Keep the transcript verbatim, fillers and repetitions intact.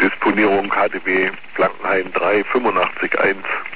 Disponierung H D B Blankenhain drei fünfundachtzig eins.